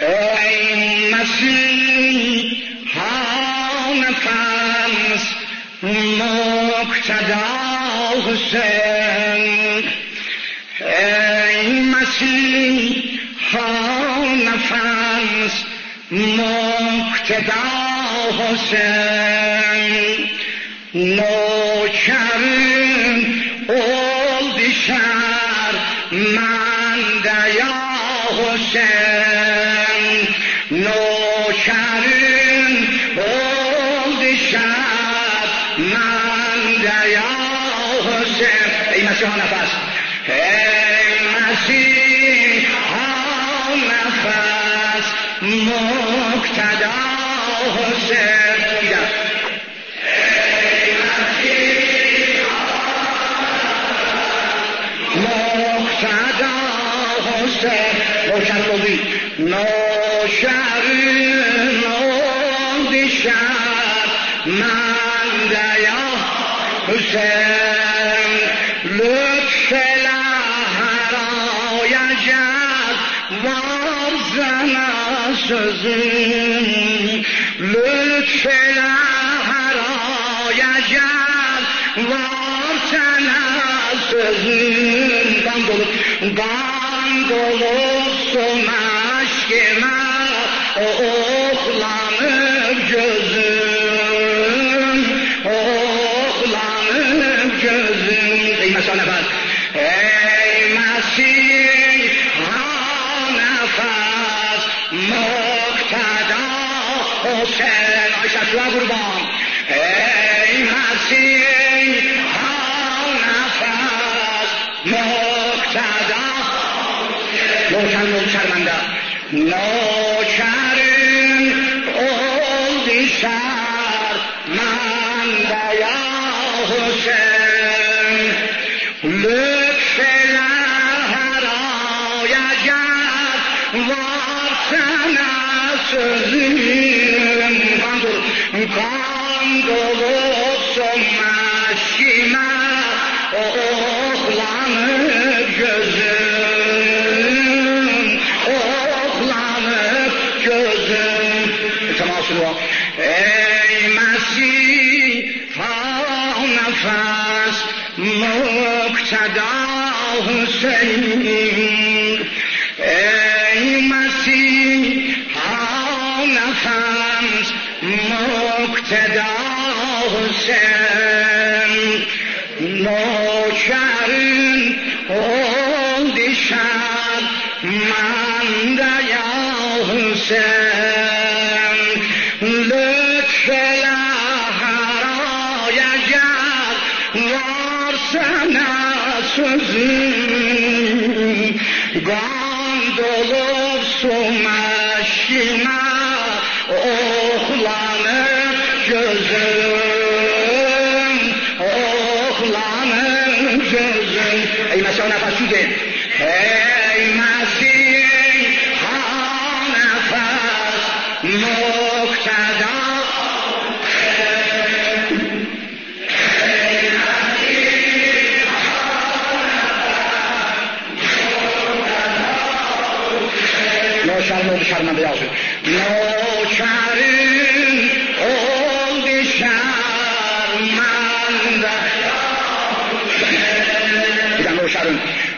ای مسیحا نفس مقتدا حسین، ای مسیحا نفس مقتدا حسین، نوکرین اولد شهر منده یا حسین، نوکرین اولد شهر منده یا حسین. ای مسیحا نفس، ای مسیحا نفس مقتدا حسین، نوشرین اولد شهر منده یا حسین، لطف لهرای جد وارزن سزین، لطف لهرای جد وارزن سزین، گندلوس و مشک من oğlanım gözüm, oğlanım gözüm. Ey Mesih nefes, ey Mesih nefes, mukteda Hüseyin. Ayşe şuna kurban. Ey Mesih nefes, mukteda روشن و شرمنده، نوکرین اولد شهر منده یا حسین، لطف لهرای جد وارسن سزین، کندلوس و مشکی من oğlanı gözüm, oğlanı gözüm. Temasını var. Ey Mesih'a nefes, mukteda Hüseyin, ey Mesih'a nefes, mukteda Hüseyin, نوکرین اولد شهر منده یا حسین، لطف لهرای جد وارسن سزین، گندلوس و مشکی من oğlanım gözüm, oğlanım gözüm. Ey Mesih nefes süzün, ey Mesih nefes, mukteda. Ey Mesih nefes, mukteda. Şarmanda yazın. Noşerin oldu şarmanda. Bir daha noşerin.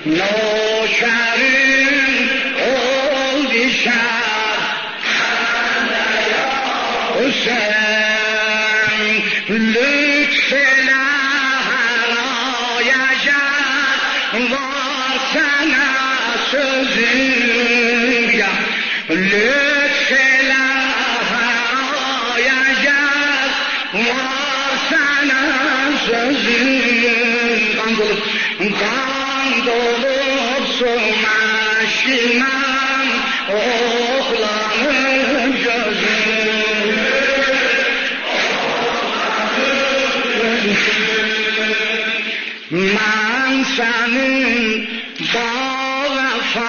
Noşerin oldu şarmanda ya Hüseyin. Lütfeyle harayacak var sana sözün ya. Lütfeyle harayacak var sana sözün. Kan dolursun aşkından oğlanın gözün. Ben senin bağvefa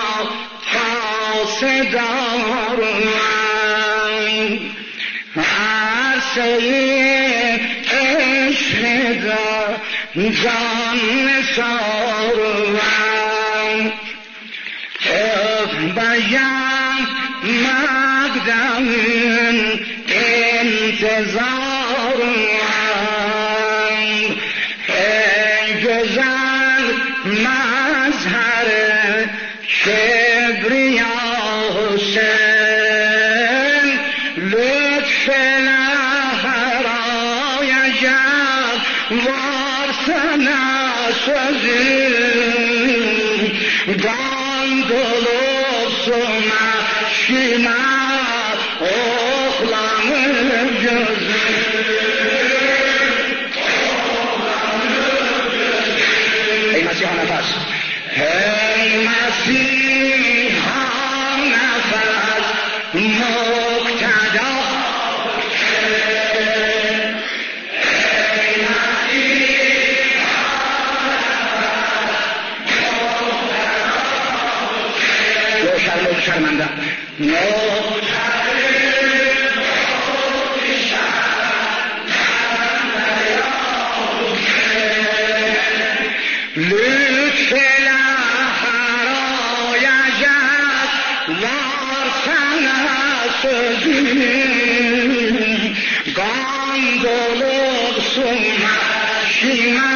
sedarım, her şeyi eşhede can sarım. Beyan مقدم انتظارم ای گزل مظهر کبریا حسین لطف لهرای جب وارسن سازیم گاندولوس و مشیمه اخلام ای مسیحا نفس ای مسیحا نفس مقتدا شرمنده لطف لهرای جد وارسن سازیم گاندولوگ سمشیمه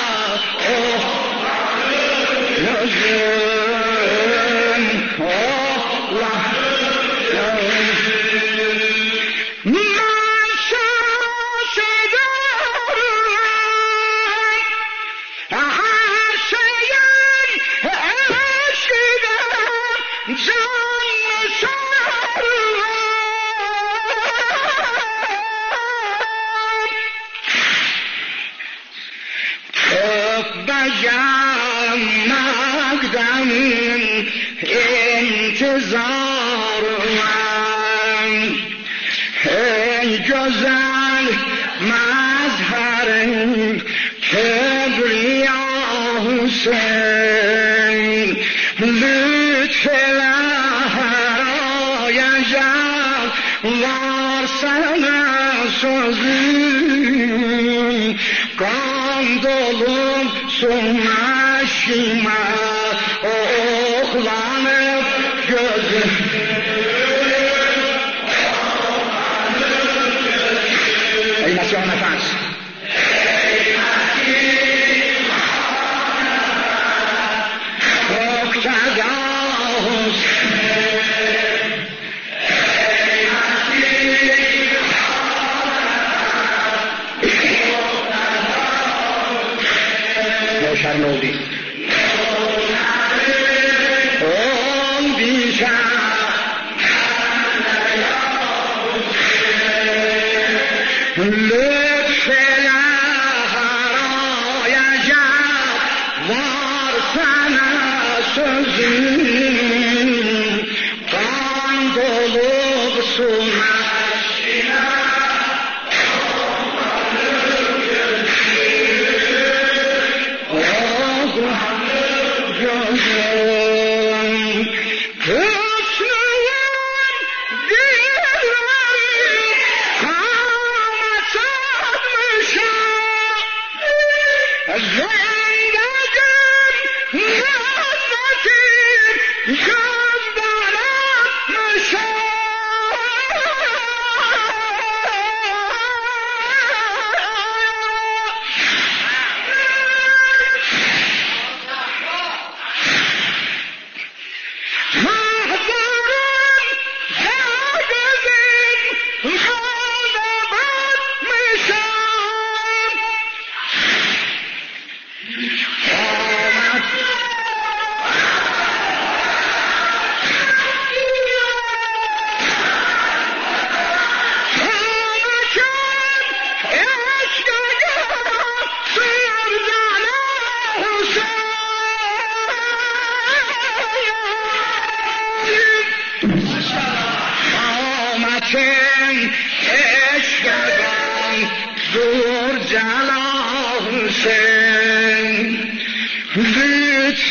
مقدم انتظارم ای گزل مظهر کبریا حسین لطف لهرای جب وارسن سازیم گاندولوگ سمشیمه اخلام gözüm ey Mesih nefes روشن oldu لطف لهرای جب وارسن سازیم گاندولوگ سمشیمه لطف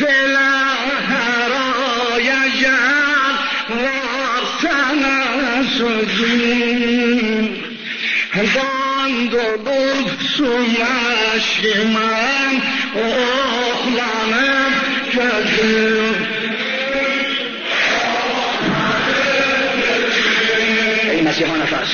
لهرای جب وارسن سازیم گاندولوگ سمشیمه اخلام gözüm مسیحا نفس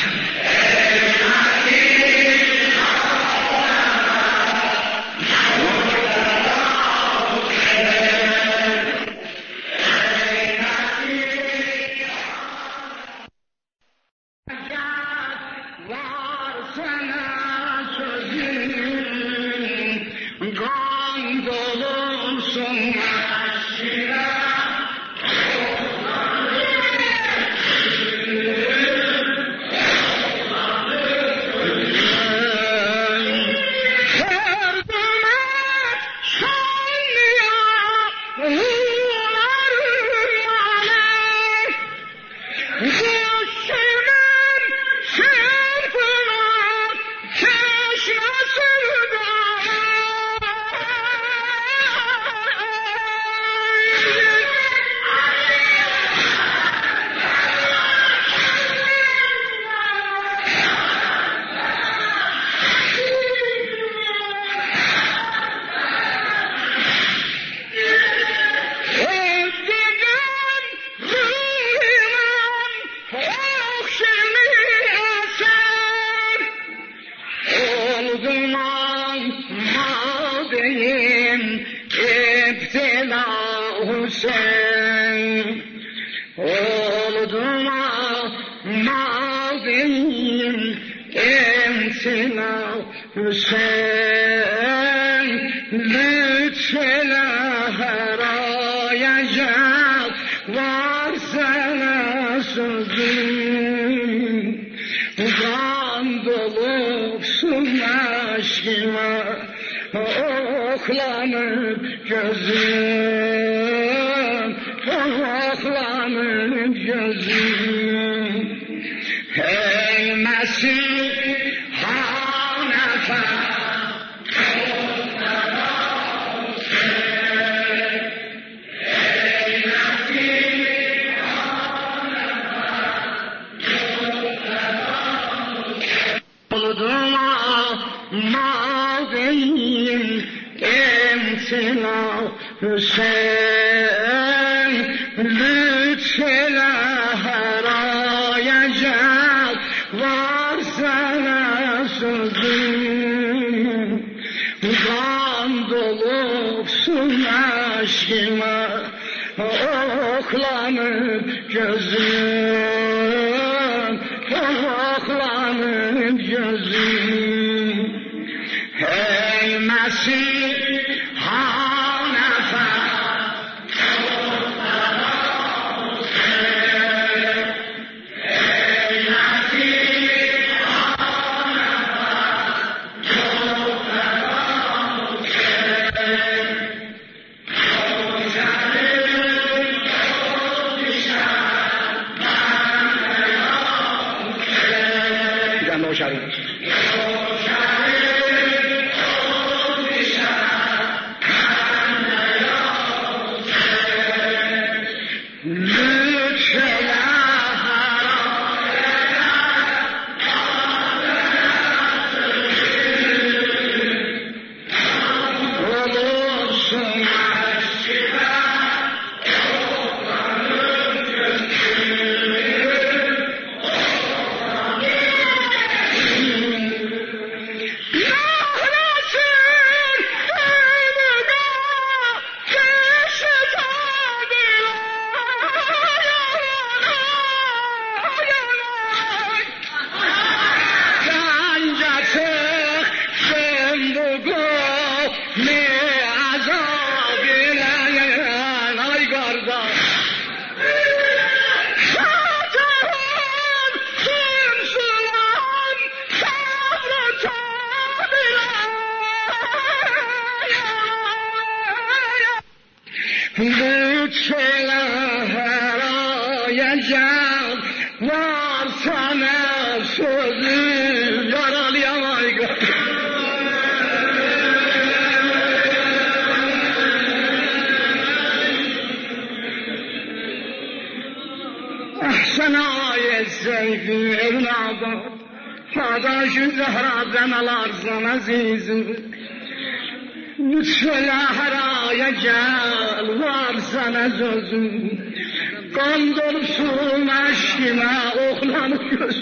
Qan dolusun aşkıma oğlanı göz.